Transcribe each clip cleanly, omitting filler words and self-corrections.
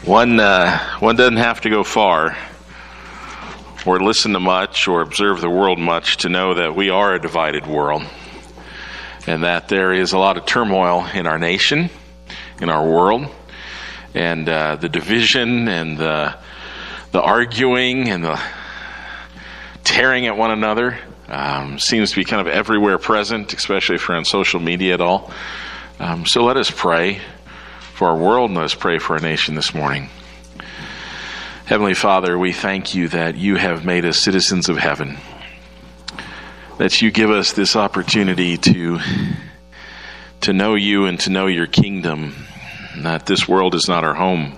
One doesn't have to go far or listen to much or observe the world much to know that we are a divided world and that there is a lot of turmoil in our nation, in our world, and the division and the arguing and the tearing at one another seems to be kind of everywhere present, especially if you're on social media at all. So let us pray for our world, and let us pray for our nation this morning. Heavenly Father, we thank you that you have made us citizens of heaven, that you give us this opportunity to know you and to know your kingdom, that this world is not our home.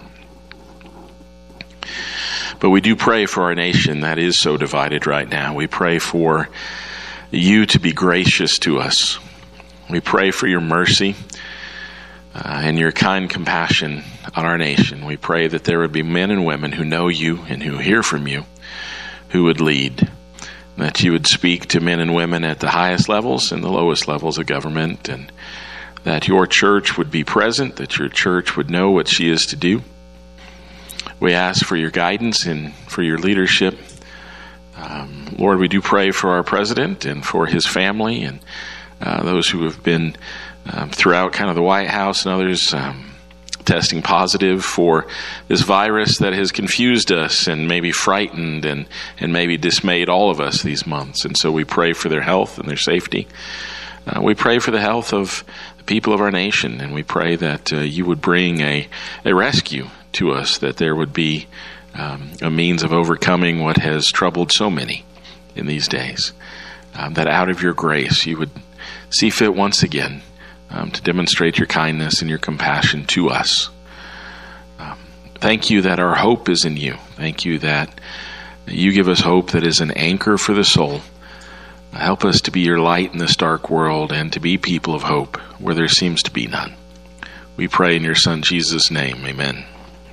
But we do pray for our nation that is so divided right now. We pray for you to be gracious to us. We pray for your mercy and your kind compassion on our nation. We pray that there would be men and women who know you and who hear from you, who would lead, that you would speak to men and women at the highest levels and the lowest levels of government, and that your church would be present, that your church would know what she is to do. We ask for your guidance and for your leadership. Lord, we do pray for our president and for his family and those who have been throughout kind of the White House and others testing positive for this virus that has confused us and maybe frightened and maybe dismayed all of us these months. And so we pray for their health and their safety. We pray for the health of the people of our nation, and we pray that you would bring a rescue to us, that there would be a means of overcoming what has troubled so many in these days, that out of your grace you would see fit once again to demonstrate your kindness and your compassion to us. Thank you that our hope is in you. Thank you that you give us hope that is an anchor for the soul. Help us to be your light in this dark world and to be people of hope where there seems to be none. We pray in your Son Jesus' name. Amen.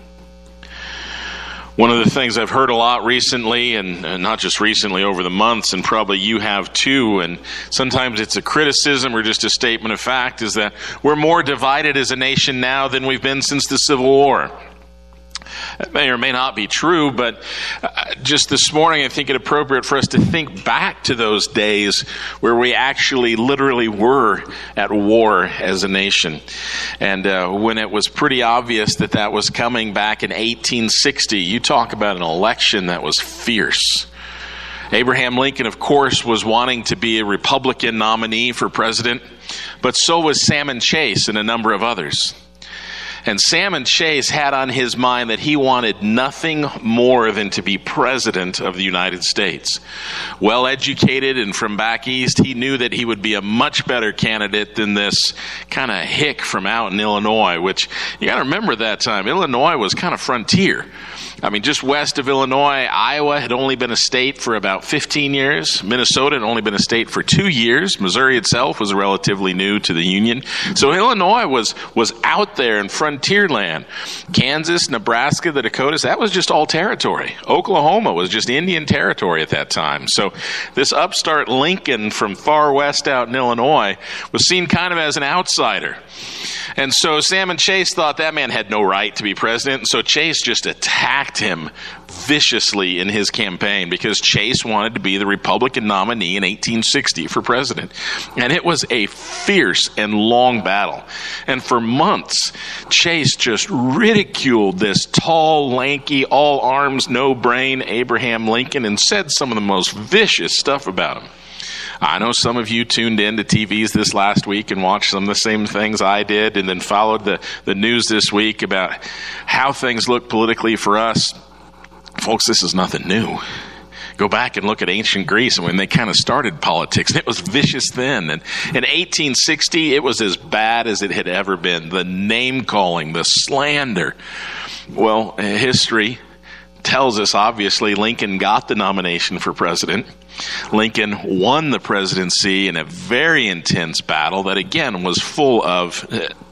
One of the things I've heard a lot recently, and not just recently, over the months, and probably you have too, and sometimes it's a criticism or just a statement of fact, is that we're more divided as a nation now than we've been since the Civil War. That may or may not be true, but just this morning I think it appropriate for us to think back to those days where we actually literally were at war as a nation. And when it was pretty obvious that that was coming back in 1860, you talk about an election that was fierce. Abraham Lincoln, of course, was wanting to be a Republican nominee for president, but so was Salmon Chase and a number of others. And Salmon Chase had on his mind that he wanted nothing more than to be president of the United States. Well educated and from back east, he knew that he would be a much better candidate than this kind of hick from out in Illinois, which you got to remember that time. Illinois was kind of frontier. I mean, just west of Illinois, Iowa had only been a state for about 15 years. Minnesota had only been a state for 2 years. Missouri itself was relatively new to the Union. So Illinois was out there in frontier land. Kansas, Nebraska, the Dakotas, that was just all territory. Oklahoma was just Indian territory at that time. So this upstart Lincoln from far west out in Illinois was seen kind of as an outsider. And so Salmon Chase thought that man had no right to be president. And so Chase just attacked him viciously in his campaign because Chase wanted to be the Republican nominee in 1860 for president. And it was a fierce and long battle. And for months, Chase just ridiculed this tall, lanky, all arms, no brain Abraham Lincoln and said some of the most vicious stuff about him. I know some of you tuned in to TVs this last week and watched some of the same things I did and then followed the news this week about how things look politically for us. Folks, this is nothing new. Go back and look at ancient Greece and when they kind of started politics. It was vicious then. And in 1860, it was as bad as it had ever been. The name-calling, the slander. Well, history tells us, obviously, Lincoln got the nomination for president. Lincoln won the presidency in a very intense battle that, again, was full of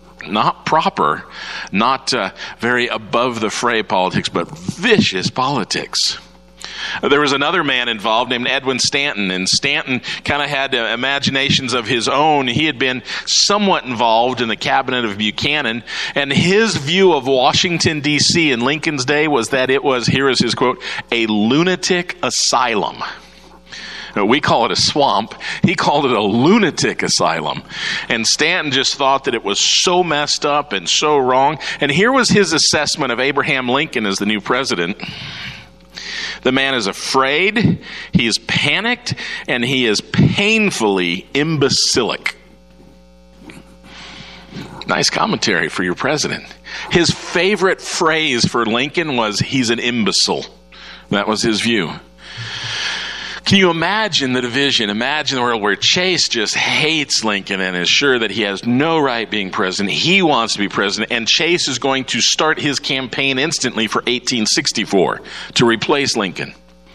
not proper, not very above the fray politics, but vicious politics. There was another man involved named Edwin Stanton, and Stanton kind of had imaginations of his own. He had been somewhat involved in the cabinet of Buchanan, and his view of Washington, D.C. in Lincoln's day was that it was, here is his quote, a lunatic asylum. We call it a swamp. He called it a lunatic asylum. And Stanton just thought that it was so messed up and so wrong. And here was his assessment of Abraham Lincoln as the new president. The man is afraid, he is panicked, and he is painfully imbecilic. Nice commentary for your president. His favorite phrase for Lincoln was, he's an imbecile. That was his view. Can you imagine the division? Imagine the world where Chase just hates Lincoln and is sure that he has no right being president. He wants to be president, and Chase is going to start his campaign instantly for 1864 to replace Lincoln.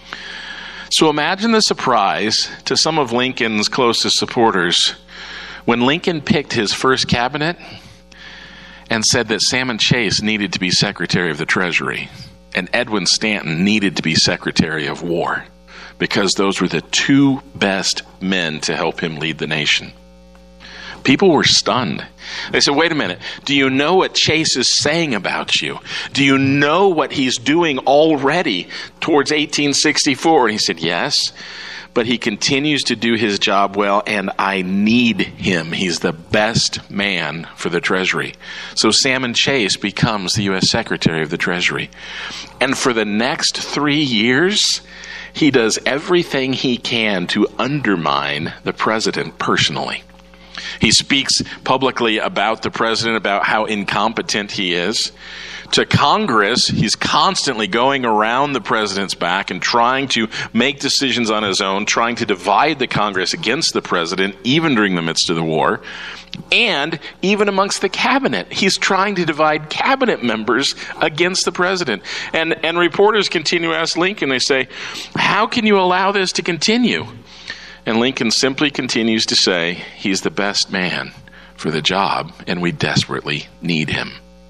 So imagine the surprise to some of Lincoln's closest supporters when Lincoln picked his first cabinet and said that Salmon Chase needed to be Secretary of the Treasury and Edwin Stanton needed to be Secretary of War, because those were the two best men to help him lead the nation. People were stunned. They said, wait a minute, do you know what Chase is saying about you? Do you know what he's doing already towards 1864? And he said, yes, but he continues to do his job well, and I need him. He's the best man for the Treasury. So Salmon Chase becomes the U.S. Secretary of the Treasury. And for the next 3 years, he does everything he can to undermine the president personally. He speaks publicly about the president, about how incompetent he is. To Congress, he's constantly going around the president's back and trying to make decisions on his own, trying to divide the Congress against the president, even during the midst of the war. And even amongst the cabinet, he's trying to divide cabinet members against the president. And reporters continue to ask Lincoln, they say, how can you allow this to continue? And Lincoln simply continues to say, he's the best man for the job, and we desperately need him.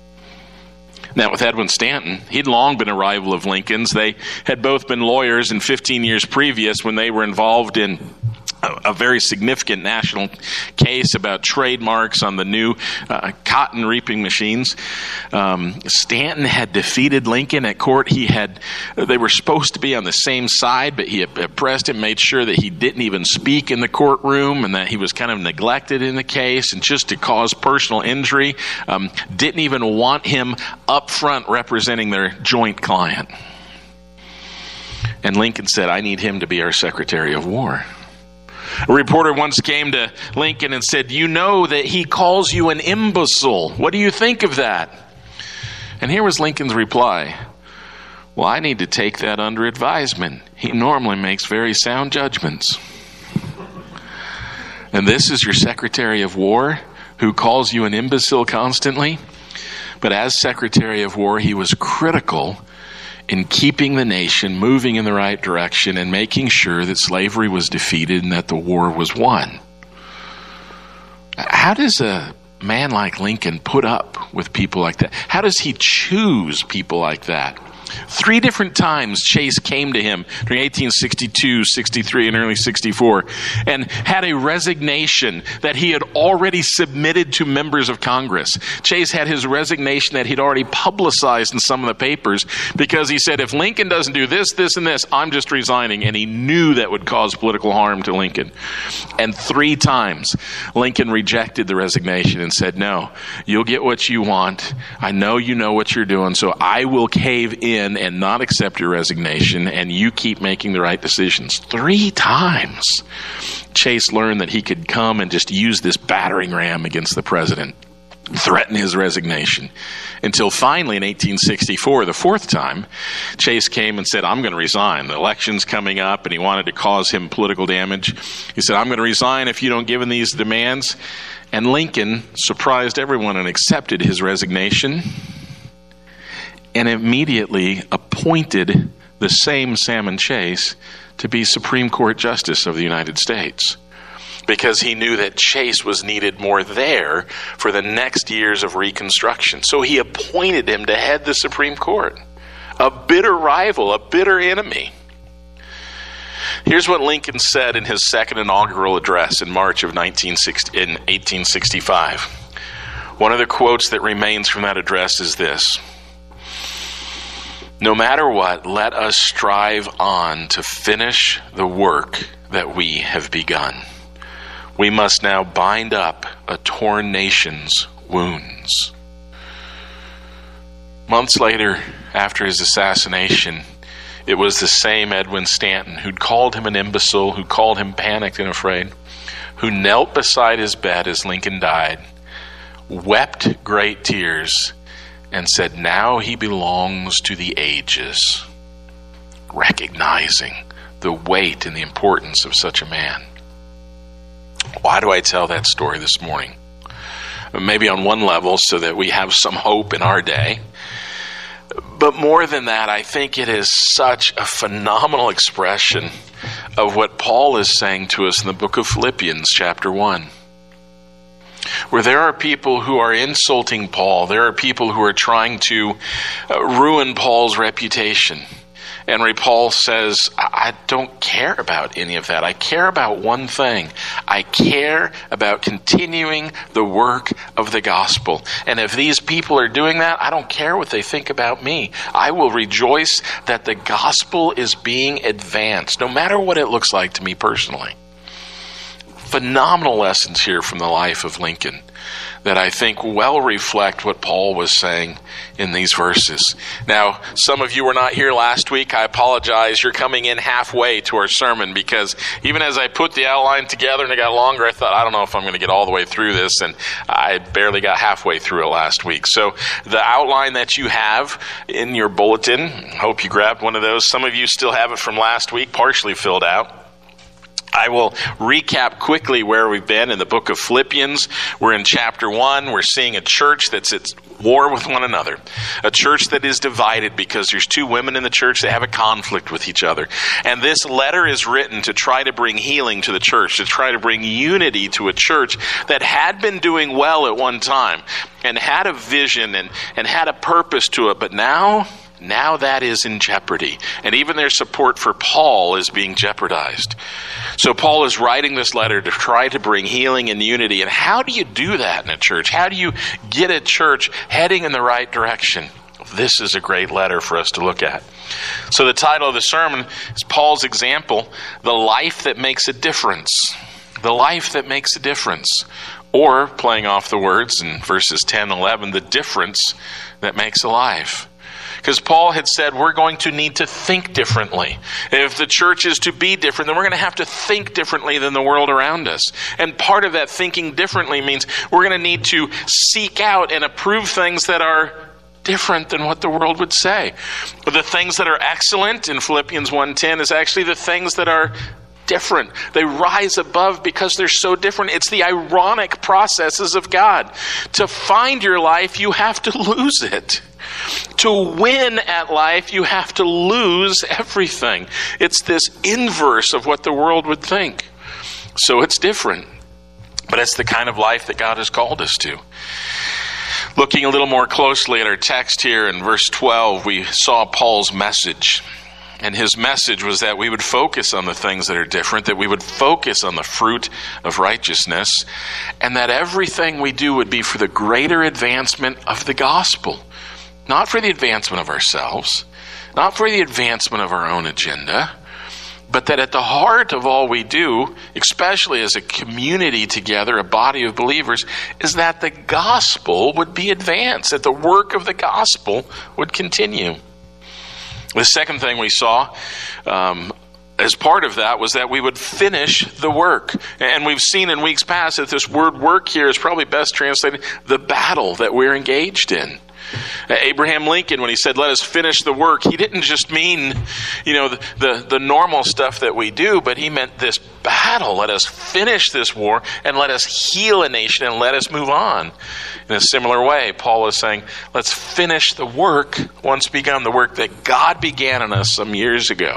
Now, with Edwin Stanton, he'd long been a rival of Lincoln's. They had both been lawyers in 15 years previous when they were involved in a very significant national case about trademarks on the new cotton reaping machines. Stanton had defeated Lincoln at court. They were supposed to be on the same side, but he oppressed him, made sure that he didn't even speak in the courtroom and that he was kind of neglected in the case, and just to cause personal injury, didn't even want him up front representing their joint client. And Lincoln said, I need him to be our Secretary of War. A reporter once came to Lincoln and said, you know that he calls you an imbecile. What do you think of that? And here was Lincoln's reply. Well, I need to take that under advisement. He normally makes very sound judgments. And this is your Secretary of War who calls you an imbecile constantly? But as Secretary of War, he was critical in keeping the nation moving in the right direction and making sure that slavery was defeated and that the war was won. How does a man like Lincoln put up with people like that? How does he choose people like that? 3 different times Chase came to him during 1862, 63, and early 64 and had a resignation that he had already submitted to members of Congress. Chase had his resignation that he'd already publicized in some of the papers because he said, if Lincoln doesn't do this, this, and this, I'm just resigning. And he knew that would cause political harm to Lincoln. And 3 times Lincoln rejected the resignation and said, no, you'll get what you want. I know you know what you're doing, so I will cave in and not accept your resignation, and you keep making the right decisions. 3 times Chase learned that he could come and just use this battering ram against the president, threaten his resignation, until finally in 1864, the 4th time, Chase came and said, I'm going to resign. The election's coming up, and he wanted to cause him political damage. He said, I'm going to resign if you don't give in these demands. And Lincoln surprised everyone and accepted his resignation and immediately appointed the same Salmon Chase to be Supreme Court Justice of the United States, because he knew that Chase was needed more there for the next years of Reconstruction. So he appointed him to head the Supreme Court, a bitter rival, a bitter enemy. Here's what Lincoln said in his second inaugural address in March of 1865. One of the quotes that remains from that address is this: "No matter what, let us strive on to finish the work that we have begun. We must now bind up a torn nation's wounds." Months later, after his assassination, it was the same Edwin Stanton who'd called him an imbecile, who called him panicked and afraid, who knelt beside his bed as Lincoln died, wept great tears, and said, "Now he belongs to the ages," recognizing the weight and the importance of such a man. Why do I tell that story this morning? Maybe on one level so that we have some hope in our day. But more than that, I think it is such a phenomenal expression of what Paul is saying to us in the book of Philippians chapter 1. Where there are people who are insulting Paul, there are people who are trying to ruin Paul's reputation. And Paul says, I don't care about any of that. I care about one thing. I care about continuing the work of the gospel. And if these people are doing that, I don't care what they think about me. I will rejoice that the gospel is being advanced, no matter what it looks like to me personally. Phenomenal lessons here from the life of Lincoln that I think well reflect what Paul was saying in these verses. Now, some of you were not here last week. I apologize. You're coming in halfway to our sermon, because even as I put the outline together and it got longer, I thought, I don't know if I'm going to get all the way through this, and I barely got halfway through it last week. So the outline that you have in your bulletin, hope you grabbed one of those. Some of you still have it from last week, partially filled out. I will recap quickly where we've been in the book of Philippians. We're in chapter 1. We're seeing a church that's at war with one another. A church that is divided because there's two women in the church that have a conflict with each other. And this letter is written to try to bring healing to the church, to try to bring unity to a church that had been doing well at one time and had a vision and had a purpose to it. But now that is in jeopardy. And even their support for Paul is being jeopardized. So Paul is writing this letter to try to bring healing and unity. And how do you do that in a church? How do you get a church heading in the right direction? This is a great letter for us to look at. So the title of the sermon is Paul's Example, the life that makes a difference. The life that makes a difference. Or, playing off the words in verses 10 and 11, the difference that makes a life. Because Paul had said we're going to need to think differently. If the church is to be different, then we're going to have to think differently than the world around us. And part of that thinking differently means we're going to need to seek out and approve things that are different than what the world would say. The things that are excellent in Philippians 1:10 is actually the things that are different. They rise above because they're so different. It's the ironic processes of God. To find your life, you have to lose it. To win at life, you have to lose everything. It's this inverse of what the world would think. So it's different. But it's the kind of life that God has called us to. Looking a little more closely at our text here in verse 12, we saw Paul's message. And his message was that we would focus on the things that are different, that we would focus on the fruit of righteousness, and that everything we do would be for the greater advancement of the gospel. Not for the advancement of ourselves, not for the advancement of our own agenda, but that at the heart of all we do, especially as a community together, a body of believers, is that the gospel would be advanced, that the work of the gospel would continue. The second thing we saw as part of that was that we would finish the work. And we've seen in weeks past that this word work here is probably best translated the battle that we're engaged in. Abraham Lincoln, when he said, let us finish the work, he didn't just mean, the normal stuff that we do, but he meant this battle. Let us finish this war and let us heal a nation and let us move on. In a similar way, Paul is saying, let's finish the work once begun, the work that God began in us some years ago.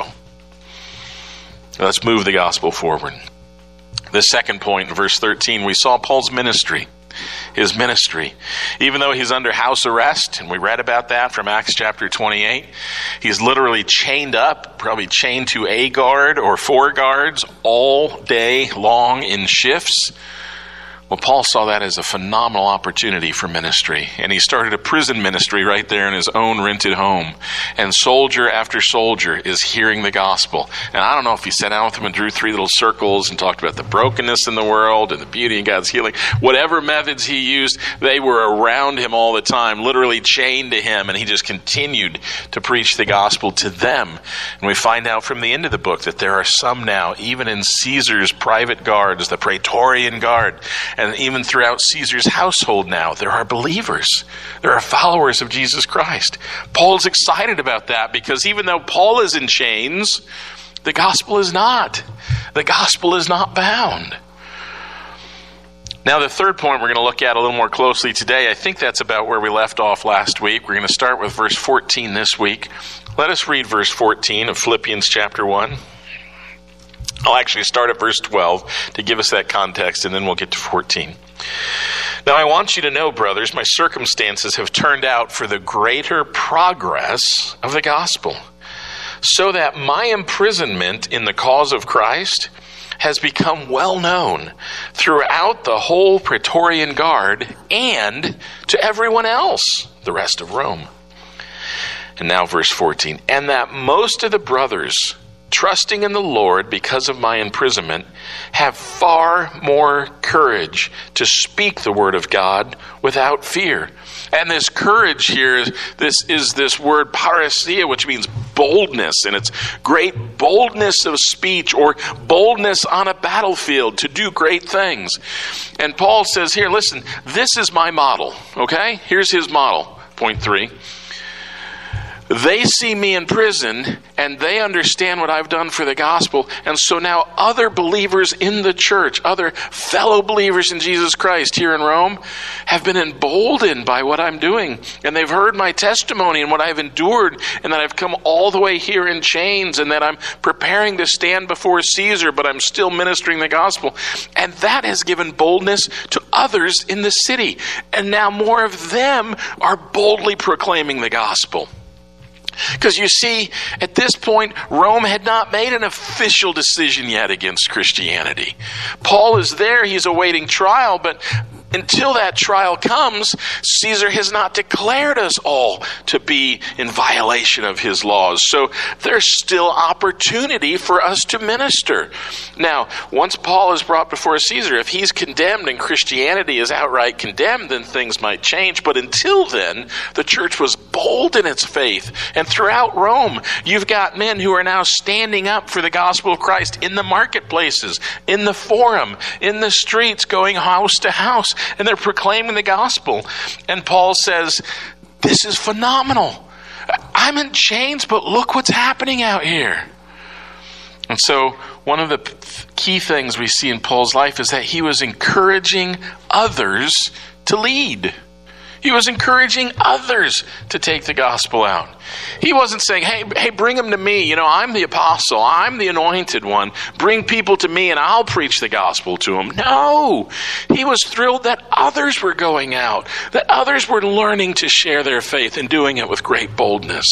Let's move the gospel forward. The second point in verse 13, we saw Paul's ministry. his ministry. Even though he's under house arrest, and we read about that from Acts chapter 28, he's literally chained up, probably chained to a guard or 4 guards all day long in shifts. Well, Paul saw that as a phenomenal opportunity for ministry, and he started a prison ministry right there in his own rented home. And soldier after soldier is hearing the gospel. And I don't know if he sat down with them and drew 3 little circles and talked about the brokenness in the world and the beauty of God's healing. Whatever methods he used, they were around him all the time, literally chained to him, and he just continued to preach the gospel to them. And we find out from the end of the book that there are some now, even in Caesar's private guards, the Praetorian Guard, and even throughout Caesar's household now, there are believers. There are followers of Jesus Christ. Paul's excited about that because even though Paul is in chains, the gospel is not. The gospel is not bound. Now, the third point we're going to look at a little more closely today, I think that's about where we left off last week. We're going to start with verse 14 this week. Let us read verse 14 of Philippians chapter 1. I'll actually start at verse 12 to give us that context, and then we'll get to 14. Now, I want you to know, brothers, my circumstances have turned out for the greater progress of the gospel, so that my imprisonment in the cause of Christ has become well known throughout the whole Praetorian Guard and to everyone else, the rest of Rome. And now verse 14, and that most of the brothers, trusting in the Lord because of my imprisonment, have far more courage to speak the word of God without fear. And this courage here, this is this word parousia, which means boldness, and it's great boldness of speech or boldness on a battlefield to do great things. And Paul says here, listen, this is my model, okay? Here's his model, point 3. They see me in prison, and they understand what I've done for the gospel. And so now other believers in the church, other fellow believers in Jesus Christ here in Rome, have been emboldened by what I'm doing. And they've heard my testimony and what I've endured, and that I've come all the way here in chains, and that I'm preparing to stand before Caesar, but I'm still ministering the gospel. And that has given boldness to others in the city. And now more of them are boldly proclaiming the gospel. Because you see, at this point, Rome had not made an official decision yet against Christianity. Paul is there, he's awaiting trial, but until that trial comes, Caesar has not declared us all to be in violation of his laws. So there's still opportunity for us to minister. Now, once Paul is brought before Caesar, if he's condemned and Christianity is outright condemned, then things might change. But until then, the church was bold in its faith. And throughout Rome, you've got men who are now standing up for the gospel of Christ in the marketplaces, in the forum, in the streets, going house to house. And they're proclaiming the gospel. And Paul says, this is phenomenal. I'm in chains, but look what's happening out here. And so one of the key things we see in Paul's life is that he was encouraging others to lead. He was encouraging others to take the gospel out. He wasn't saying, hey, bring them to me. You know, I'm the apostle. I'm the anointed one. Bring people to me and I'll preach the gospel to them. No, he was thrilled that others were going out, that others were learning to share their faith and doing it with great boldness.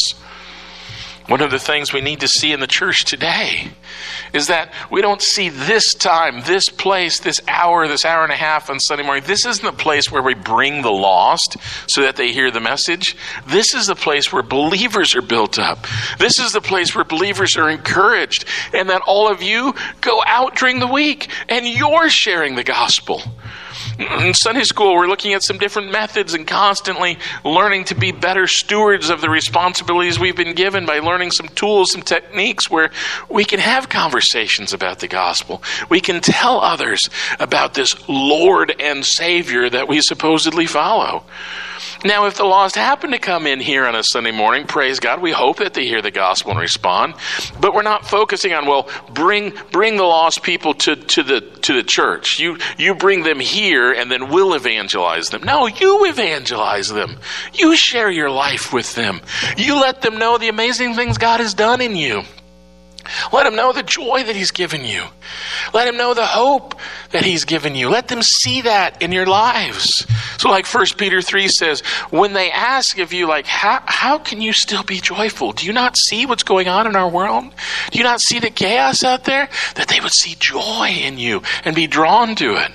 One of the things we need to see in the church today is that we don't see this time, this place, this hour and a half on Sunday morning. This isn't the place where we bring the lost so that they hear the message. This is the place where believers are built up. This is the place where believers are encouraged, and that all of you go out during the week and you're sharing the gospel. In Sunday school, we're looking at some different methods and constantly learning to be better stewards of the responsibilities we've been given by learning some tools, some techniques where we can have conversations about the gospel. We can tell others about this Lord and Savior that we supposedly follow. Now, if the lost happen to come in here on a Sunday morning, praise God, we hope that they hear the gospel and respond. But we're not focusing on, well, bring the lost people to the church. You bring them here and then we'll evangelize them. No, you evangelize them. You share your life with them. You let them know the amazing things God has done in you. Let them know the joy that he's given you. Let them know the hope that he's given you. Let them see that in your lives. So like 1 Peter 3 says, when they ask of you, like, how can you still be joyful? Do you not see what's going on in our world? Do you not see the chaos out there? That they would see joy in you and be drawn to it.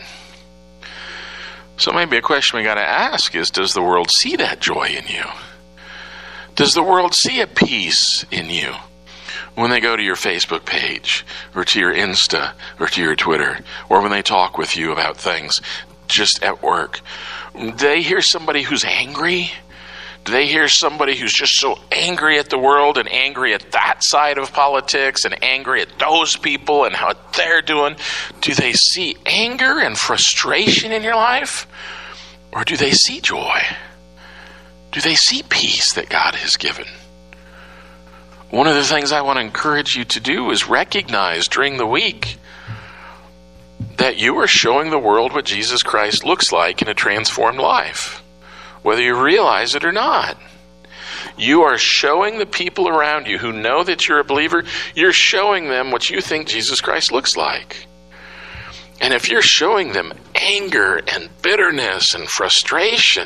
So maybe a question we got to ask is, does the world see that joy in you? Does the world see a peace in you? When they go to your Facebook page, or to your Insta, or to your Twitter, or when they talk with you about things just at work, do they hear somebody who's angry? Do they hear somebody who's just so angry at the world and angry at that side of politics and angry at those people and how they're doing? Do they see anger and frustration in your life? Or do they see joy? Do they see peace that God has given? One of the things I want to encourage you to do is recognize during the week that you are showing the world what Jesus Christ looks like in a transformed life, whether you realize it or not. You are showing the people around you who know that you're a believer, you're showing them what you think Jesus Christ looks like. And if you're showing them anger and bitterness and frustration,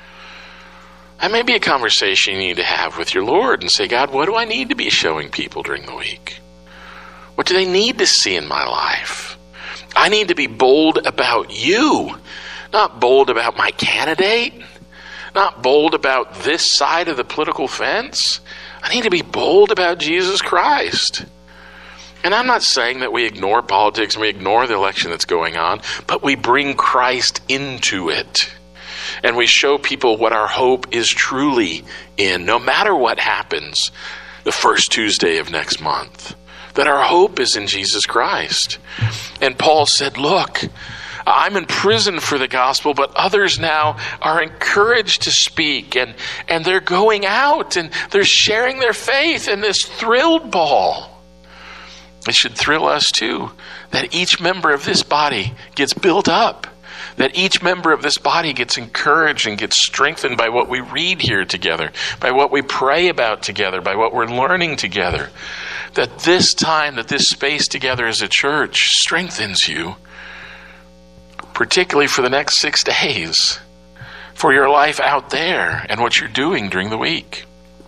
that may be a conversation you need to have with your Lord and say, God, what do I need to be showing people during the week? What do they need to see in my life? I need to be bold about you, not bold about my candidate, not bold about this side of the political fence. I need to be bold about Jesus Christ. And I'm not saying that we ignore politics and we ignore the election that's going on, but we bring Christ into it. And we show people what our hope is truly in, no matter what happens the first Tuesday of next month. That our hope is in Jesus Christ. And Paul said, look, I'm in prison for the gospel, but others now are encouraged to speak. And they're going out and they're sharing their faith. And this thrilled Paul. It should thrill us too, that each member of this body gets built up. That each member of this body gets encouraged and gets strengthened by what we read here together, by what we pray about together, by what we're learning together. That this time, that this space together as a church strengthens you, particularly for the next 6 days, for your life out there and what you're doing during the week.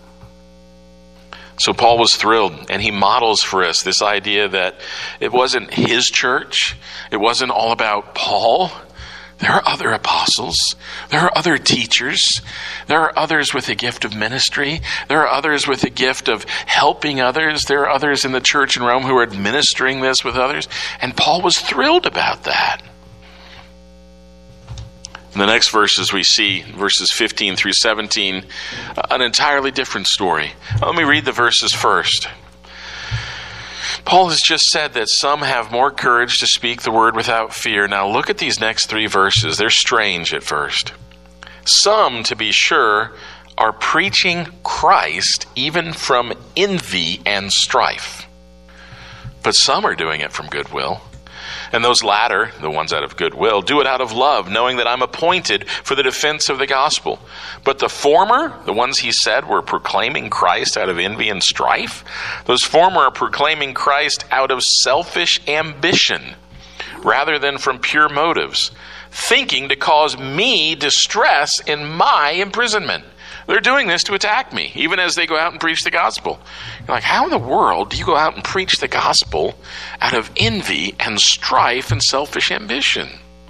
So Paul was thrilled, and he models for us this idea that it wasn't his church, it wasn't all about Paul. There are other apostles. There are other teachers. There are others with a gift of ministry. There are others with a gift of helping others. There are others in the church in Rome who are administering this with others. And Paul was thrilled about that. In the next verses we see, verses 15 through 17, an entirely different story. Let me read the verses first. Paul has just said that some have more courage to speak the word without fear. Now look at these next 3 verses. They're strange at first. Some, to be sure, are preaching Christ even from envy and strife. But some are doing it from goodwill. And those latter, the ones out of goodwill, do it out of love, knowing that I'm appointed for the defense of the gospel. But the former, the ones he said were proclaiming Christ out of envy and strife, those former are proclaiming Christ out of selfish ambition, rather than from pure motives, thinking to cause me distress in my imprisonment. They're doing this to attack me, even as they go out and preach the gospel. You're like, how in the world do you go out and preach the gospel out of envy and strife and selfish ambition?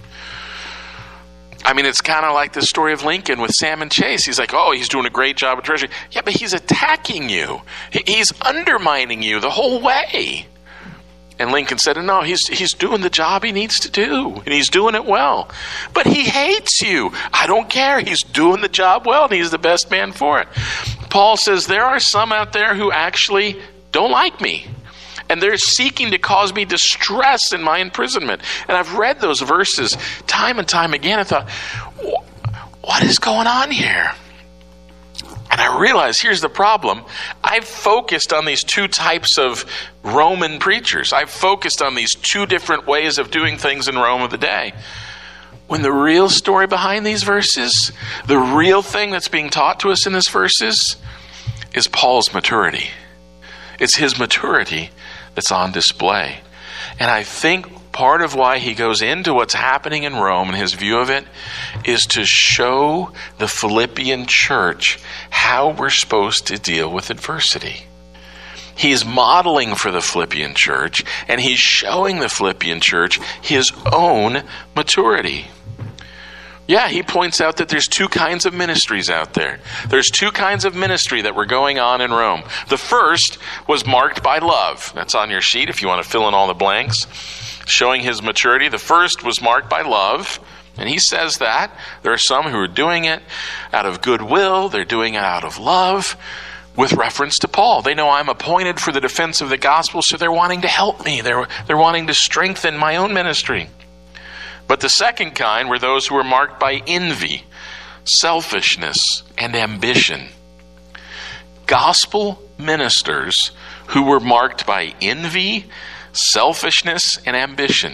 I mean, it's kind of like the story of Lincoln with Salmon Chase. He's like, oh, he's doing a great job at Treasury. Yeah, but he's attacking you. He's undermining you the whole way. And Lincoln said, no, he's doing the job he needs to do, and he's doing it well. But he hates you. I don't care. He's doing the job well, and he's the best man for it. Paul says there are some out there who actually don't like me, and they're seeking to cause me distress in my imprisonment. And I've read those verses time and time again. I thought, what is going on here? And I realized here's the problem. I've focused on these 2 types of Roman preachers. I've focused on these 2 different ways of doing things in Rome of the day. When the real story behind these verses, the real thing that's being taught to us in these verses, is Paul's maturity. It's his maturity that's on display. And I think part of why he goes into what's happening in Rome and his view of it is to show the Philippian church how we're supposed to deal with adversity. He's modeling for the Philippian church, and he's showing the Philippian church his own maturity. Yeah, he points out that there's two kinds of ministries out there. There's two kinds of ministry that were going on in Rome. The first was marked by love. That's on your sheet if you want to fill in all the blanks. Showing his maturity. The first was marked by love. And he says that. There are some who are doing it out of goodwill. They're doing it out of love. With reference to Paul. They know I'm appointed for the defense of the gospel, so they're wanting to help me. They're wanting to strengthen my own ministry. But the second kind were those who were marked by envy, selfishness, and ambition. Gospel ministers who were marked by envy, selfishness, and ambition.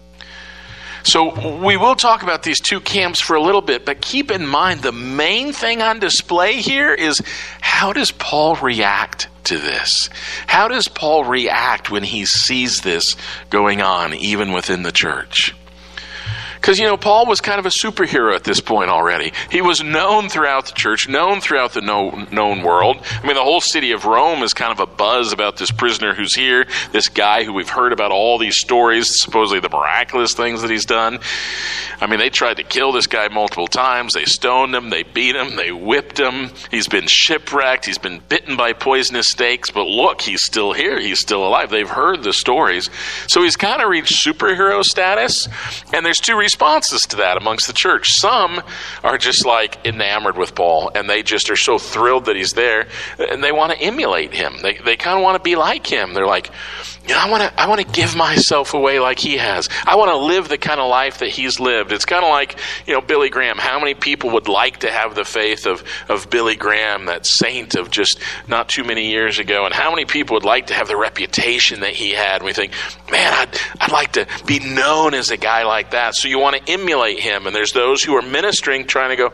So we will talk about these two camps for a little bit, but keep in mind the main thing on display here is how does Paul react to this? How does Paul react when he sees this going on even within the church? Because, Paul was kind of a superhero at this point already. He was known throughout the church, known throughout the known world. I mean, the whole city of Rome is kind of a buzz about this prisoner who's here, this guy who we've heard about all these stories, supposedly the miraculous things that he's done. I mean, they tried to kill this guy multiple times. They stoned him, they beat him, they whipped him. He's been shipwrecked, he's been bitten by poisonous snakes, but look, he's still here, he's still alive. They've heard the stories. So he's kind of reached superhero status, and there's two responses to that amongst the church. Some are just like enamored with Paul, and they just are so thrilled that he's there, and they want to emulate him. They kind of want to be like him. They're like, I want to give myself away like he has. I want to live the kind of life that he's lived. It's kind of like, Billy Graham. How many people would like to have the faith of Billy Graham, that saint of just not too many years ago? And how many people would like to have the reputation that he had? And we think, man, I'd like to be known as a guy like that. So you want to emulate him. And there's those who are ministering trying to go,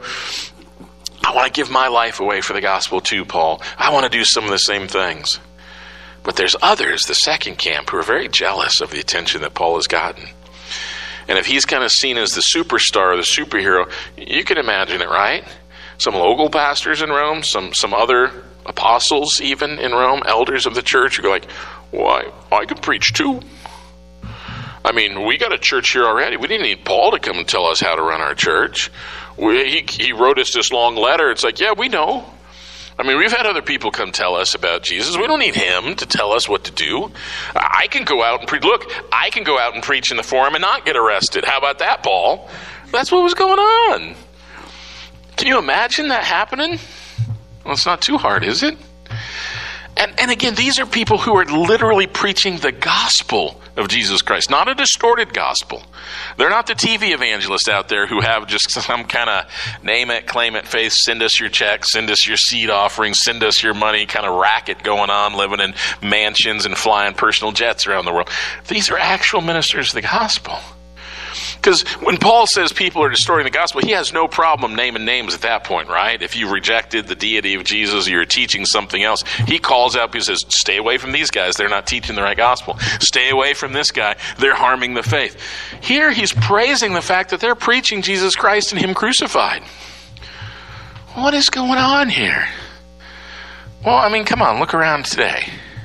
I want to give my life away for the gospel too, Paul. I want to do some of the same things. But there's others, the second camp, who are very jealous of the attention that Paul has gotten. And if he's kind of seen as the superstar, the superhero, you can imagine it, right? Some local pastors in Rome, some other apostles even in Rome, elders of the church, who go like, well, I could preach too. I mean, we got a church here already. We didn't need Paul to come and tell us how to run our church. He wrote us this long letter. It's like, yeah, we know. I mean, we've had other people come tell us about Jesus. We don't need him to tell us what to do. I can go out and preach. Look, I can go out and preach in the forum and not get arrested. How about that, Paul? That's what was going on. Can you imagine that happening? Well, it's not too hard, is it? And again, these are people who are literally preaching the gospel of Jesus Christ, not a distorted gospel. They're not the TV evangelists out there who have just some kind of name it, claim it faith, send us your checks, send us your seed offerings, send us your money kind of racket going on, living in mansions and flying personal jets around the world. These are actual ministers of the gospel. Because when Paul says people are distorting the gospel, he has no problem naming names at that point, right? If you rejected the deity of Jesus, you're teaching something else. He calls out, he says, stay away from these guys. They're not teaching the right gospel. Stay away from this guy. They're harming the faith. Here he's praising the fact that they're preaching Jesus Christ and him crucified. What is going on here? Well, I mean, come on, look around today.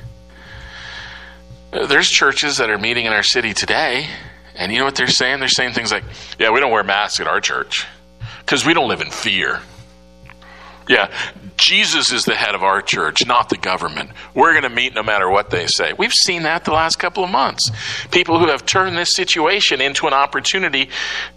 There's churches that are meeting in our city today. And you know what they're saying? They're saying things like, yeah, we don't wear masks at our church because we don't live in fear. Yeah, Jesus is the head of our church, not the government. We're going to meet no matter what they say. We've seen that the last couple of months. People who have turned this situation into an opportunity.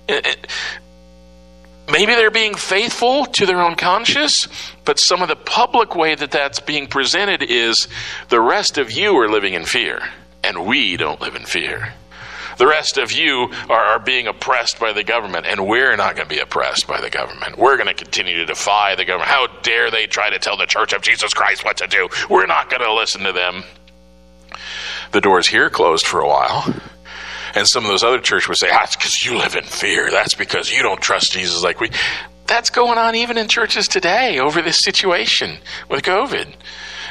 Maybe they're being faithful to their own conscience, but some of the public way that that's being presented is the rest of you are living in fear, and we don't live in fear. The rest of you are being oppressed by the government, and we're not going to be oppressed by the government. We're going to continue to defy the government. How dare they try to tell the Church of Jesus Christ what to do? We're not going to listen to them. The doors here closed for a while, and some of those other churches would say, that's because you live in fear. That's because you don't trust Jesus like we. That's going on even in churches today over this situation with COVID.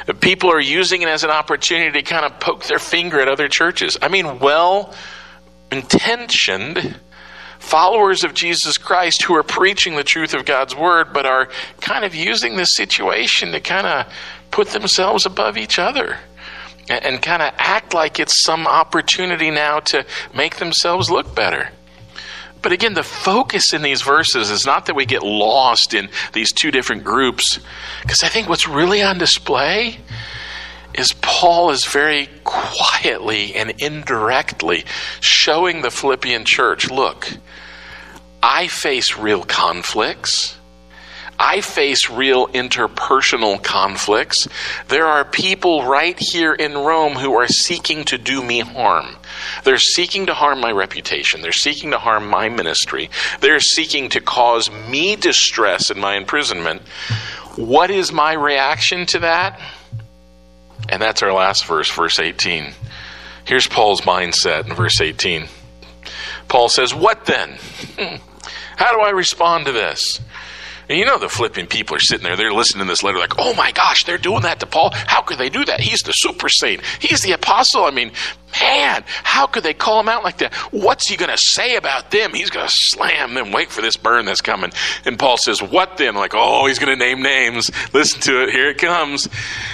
People are using it as an opportunity to kind of poke their finger at other churches. I mean, well-intentioned followers of Jesus Christ who are preaching the truth of God's word, but are kind of using this situation to kind of put themselves above each other and kind of act like it's some opportunity now to make themselves look better. But again, the focus in these verses is not that we get lost in these two different groups, because I think what's really on display is Paul is very quietly and indirectly showing the Philippian church, look, I face real conflicts. I face real interpersonal conflicts. There are people right here in Rome who are seeking to do me harm. They're seeking to harm my reputation. They're seeking to harm my ministry. They're seeking to cause me distress in my imprisonment. What is my reaction to that? And that's our last verse, verse 18. Here's Paul's mindset in verse 18. Paul says, what then? How do I respond to this? And you know the Philippian people are sitting there, they're listening to this letter like, oh my gosh, they're doing that to Paul. How could they do that? He's the super saint. He's the apostle. I mean, man, how could they call him out like that? What's he going to say about them? He's going to slam them. Wait for this burn that's coming. And Paul says, what then? Like, oh, he's going to name names. Listen to it. Here it comes.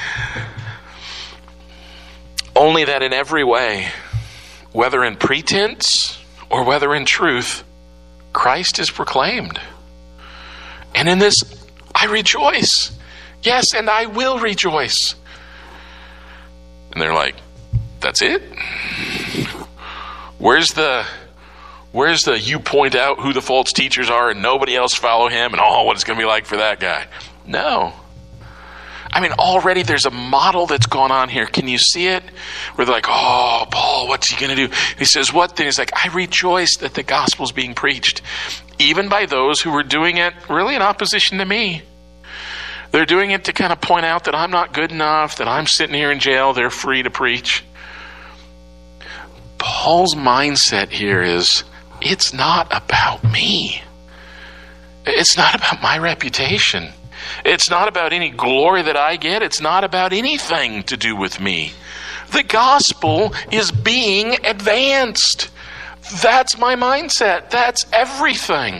Only that in every way, whether in pretense or whether in truth, Christ is proclaimed. And in this, I rejoice. Yes, and I will rejoice. And they're like, that's it? Where's the you point out who the false teachers are and nobody else follow him and what it's going to be like for that guy? No. I mean, already there's a model that's gone on here. Can you see it? Where they're like, oh, Paul, what's he going to do? He says, what then? He's like, I rejoice that the gospel's being preached, even by those who were doing it really in opposition to me. They're doing it to kind of point out that I'm not good enough, that I'm sitting here in jail, they're free to preach. Paul's mindset here is, it's not about me. It's not about my reputation. It's not about any glory that I get. It's not about anything to do with me. The gospel is being advanced. That's my mindset. That's everything.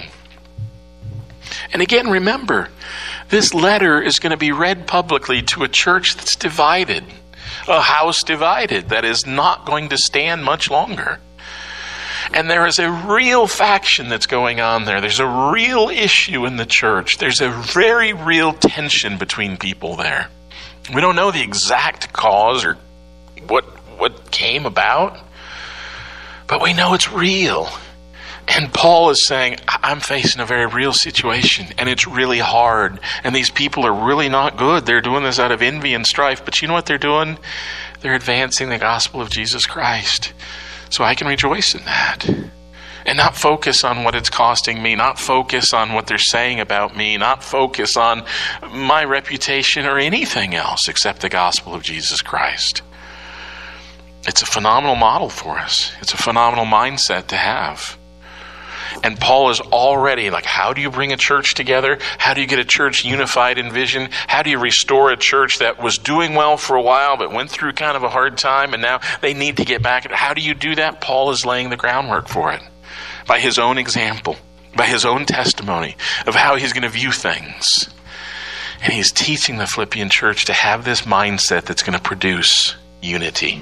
And again, remember, this letter is going to be read publicly to a church that's divided, a house divided that is not going to stand much longer. And there is a real faction that's going on there. There's a real issue in the church. There's a very real tension between people there. We don't know the exact cause or what came about, but we know it's real. And Paul is saying, I'm facing a very real situation, and it's really hard. And these people are really not good. They're doing this out of envy and strife. But you know what they're doing? They're advancing the gospel of Jesus Christ. So I can rejoice in that and not focus on what it's costing me, not focus on what they're saying about me, not focus on my reputation or anything else except the gospel of Jesus Christ. It's a phenomenal model for us. It's a phenomenal mindset to have. And Paul is already like, how do you bring a church together? How do you get a church unified in vision? How do you restore a church that was doing well for a while but went through kind of a hard time and now they need to get back? How do you do that? Paul is laying the groundwork for it by his own example, by his own testimony of how he's going to view things. And he's teaching the Philippian church to have this mindset that's going to produce unity.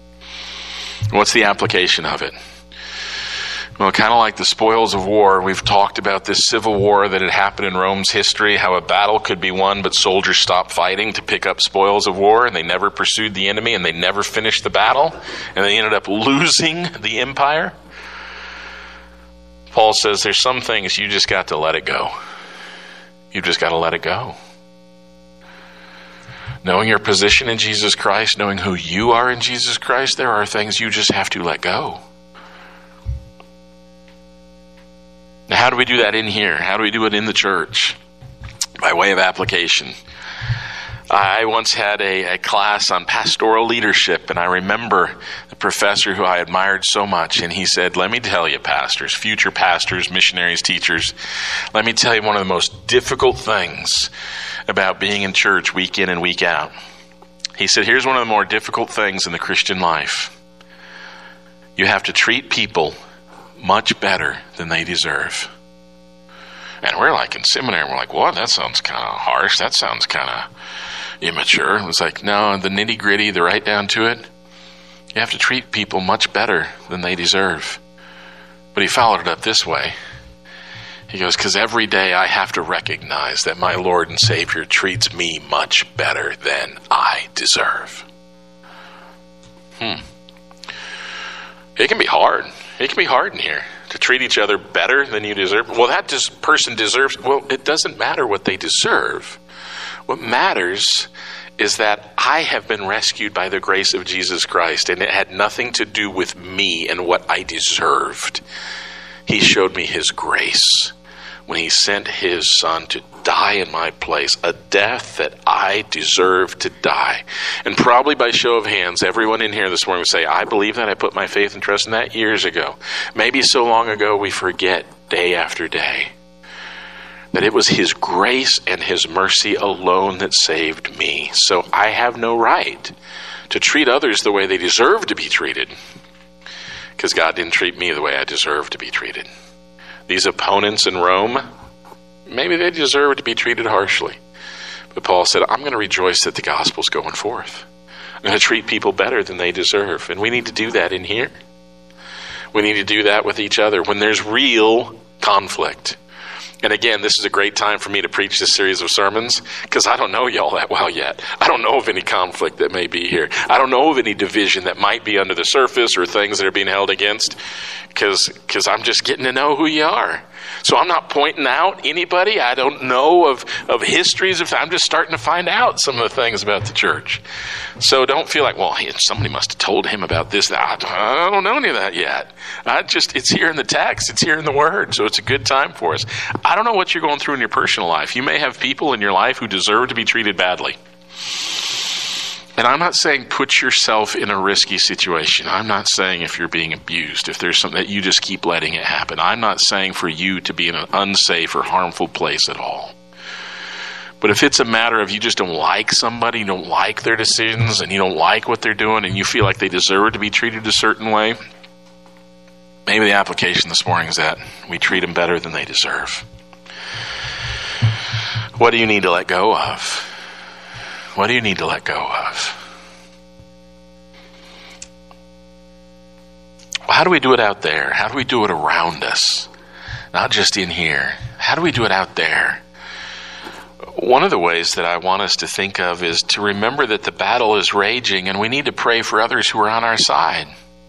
What's the application of it? Well, kind of like the spoils of war, we've talked about this civil war that had happened in Rome's history, how a battle could be won, but soldiers stopped fighting to pick up spoils of war, and they never pursued the enemy, and they never finished the battle, and they ended up losing the empire. Paul says there's some things you just got to let it go. You've just got to let it go. Knowing your position in Jesus Christ, knowing who you are in Jesus Christ, there are things you just have to let go. Now, how do we do that in here? How do we do it in the church? By way of application. I once had a class on pastoral leadership, and I remember the professor who I admired so much, and he said, let me tell you, pastors, future pastors, missionaries, teachers, let me tell you one of the most difficult things about being in church week in and week out. He said, here's one of the more difficult things in the Christian life. You have to treat people much better than they deserve. And we're like in seminary, we're like, what? That sounds kind of harsh. That sounds kind of immature. It was like, no, the nitty gritty, the right down to it. You have to treat people much better than they deserve. But he followed it up this way. He goes, because every day I have to recognize that my Lord and Savior treats me much better than I deserve. It can be hard. It can be hard in here to treat each other better than you deserve. Well, that person deserves. Well, it doesn't matter what they deserve. What matters is that I have been rescued by the grace of Jesus Christ, and it had nothing to do with me and what I deserved. He showed me his grace when he sent his son to die in my place, a death that I deserved to die. And probably by show of hands, everyone in here this morning would say, I believe that. I put my faith and trust in that years ago. Maybe so long ago we forget day after day that it was his grace and his mercy alone that saved me. So I have no right to treat others the way they deserve to be treated, because God didn't treat me the way I deserve to be treated. These opponents in Rome, maybe they deserve to be treated harshly. But Paul said, I'm going to rejoice that the gospel's going forth. I'm going to treat people better than they deserve. And we need to do that in here. We need to do that with each other when there's real conflict. And again, this is a great time for me to preach this series of sermons, because I don't know y'all that well yet. I don't know of any conflict that may be here. I don't know of any division that might be under the surface or things that are being held against, because I'm just getting to know who you are. So I'm not pointing out anybody. I don't know of histories. I'm just starting to find out some of the things about the church. So don't feel like, well, somebody must have told him about this. I don't know any of that yet. It's here in the text. It's here in the Word. So it's a good time for us. I don't know what you're going through in your personal life. You may have people in your life who deserve to be treated badly. And I'm not saying put yourself in a risky situation. I'm not saying if you're being abused, if there's something that you just keep letting it happen. I'm not saying for you to be in an unsafe or harmful place at all. But if it's a matter of you just don't like somebody, you don't like their decisions, and you don't like what they're doing, and you feel like they deserve to be treated a certain way, maybe the application this morning is that we treat them better than they deserve. What do you need to let go of? What do you need to let go of? How do we do it out there? How do we do it around us? Not just in here. How do we do it out there? One of the ways that I want us to think of is to remember that the battle is raging, and we need to pray for others who are on our side.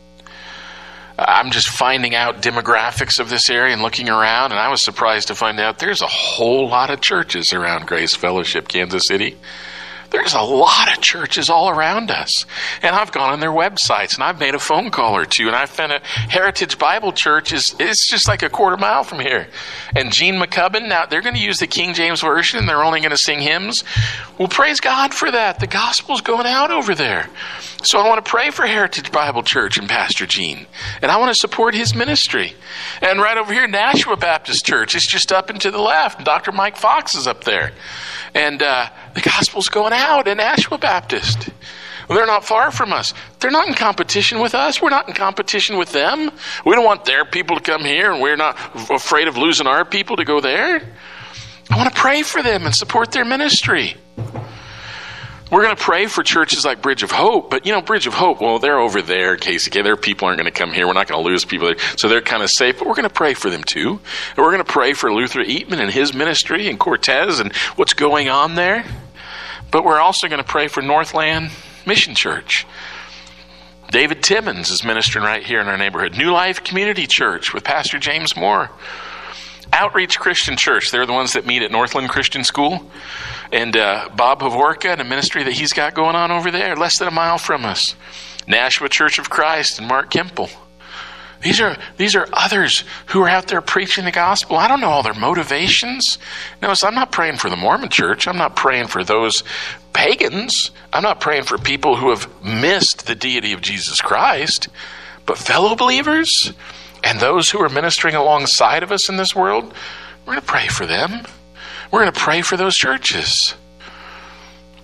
I'm just finding out demographics of this area and looking around, and I was surprised to find out there's a whole lot of churches around Grace Fellowship, Kansas City. There's a lot of churches all around us. And I've gone on their websites, and I've made a phone call or two, and I've found a Heritage Bible Church it's just like a quarter mile from here. And Gene McCubbin, now they're going to use the King James Version, and they're only going to sing hymns. Well, praise God for that. The gospel's going out over there. So I want to pray for Heritage Bible Church and Pastor Gene. And I want to support his ministry. And right over here, Nashua Baptist Church, it's just up and to the left. Dr. Mike Fox is up there. And the gospel's going out in Nashua Baptist. Well, they're not far from us. They're not in competition with us. We're not in competition with them. We don't want their people to come here, and we're not afraid of losing our people to go there. I want to pray for them and support their ministry. We're going to pray for churches like Bridge of Hope, but Bridge of Hope, well, they're over there, Casey. Their people aren't going to come here. We're not going to lose people there, so they're kind of safe, but we're going to pray for them too. And we're going to pray for Luther Eatman and his ministry and Cortez and what's going on there. But we're also going to pray for Northland Mission Church. David Timmons is ministering right here in our neighborhood. New Life Community Church with Pastor James Moore. Outreach Christian Church, they're the ones that meet at Northland Christian School. And Bob Havorka and a ministry that he's got going on over there, less than a mile from us. Nashua Church of Christ and Mark Kemple. These are others who are out there preaching the gospel. I don't know all their motivations. Notice, I'm not praying for the Mormon Church. I'm not praying for those pagans. I'm not praying for people who have missed the deity of Jesus Christ. But fellow believers and those who are ministering alongside of us in this world, we're going to pray for them. We're going to pray for those churches.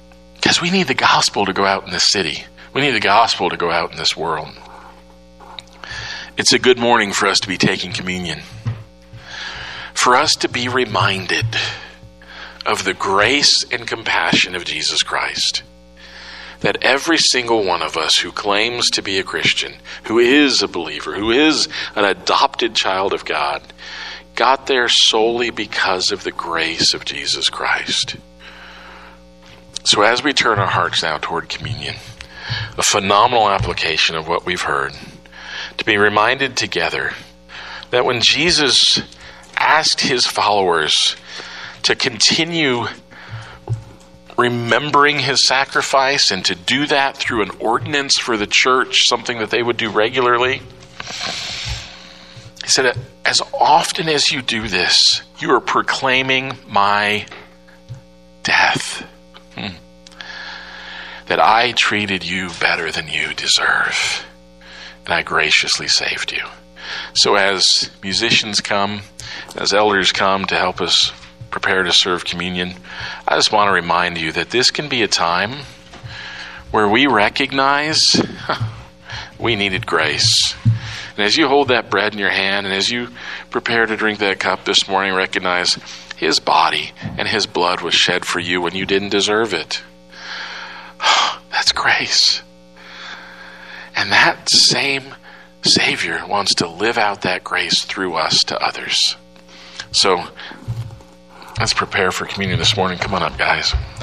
Because we need the gospel to go out in this city. We need the gospel to go out in this world. It's a good morning for us to be taking communion. For us to be reminded of the grace and compassion of Jesus Christ. That every single one of us who claims to be a Christian, who is a believer, who is an adopted child of God, got there solely because of the grace of Jesus Christ. So as we turn our hearts now toward communion, a phenomenal application of what we've heard, to be reminded together that when Jesus asked his followers to continue remembering his sacrifice and to do that through an ordinance for the church, something that they would do regularly, he said, as often as you do this, you are proclaiming my death. That I treated you better than you deserve. And I graciously saved you. So as musicians come, as elders come to help us prepare to serve communion, I just want to remind you that this can be a time where we recognize we needed grace. And as you hold that bread in your hand, and as you prepare to drink that cup this morning, recognize his body and his blood was shed for you when you didn't deserve it. That's grace. And that same Savior wants to live out that grace through us to others. So let's prepare for communion this morning. Come on up, guys.